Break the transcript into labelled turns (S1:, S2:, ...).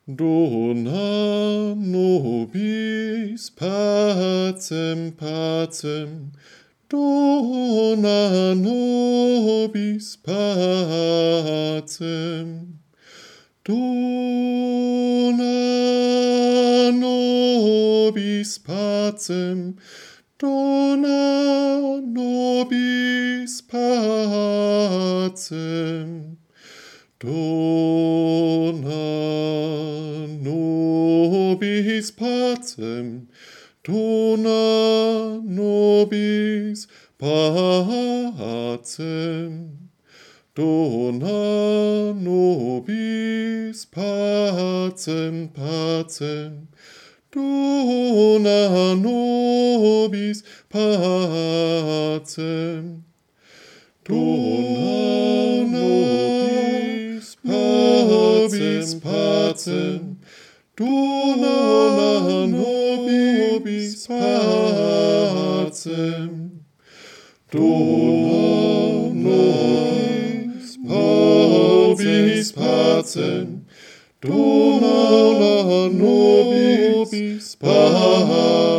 S1: Dona nobis pacem, pacem, dona nobis pacem, dona nobis pacem, dona nobis pacem, dona nobis pacem, dona nobis pacem, dona nobis pacem, pacem, dona nobis pacem, dona nobis pacem, dona nobis pacem, dona nobis pacem, dona nobis pacem.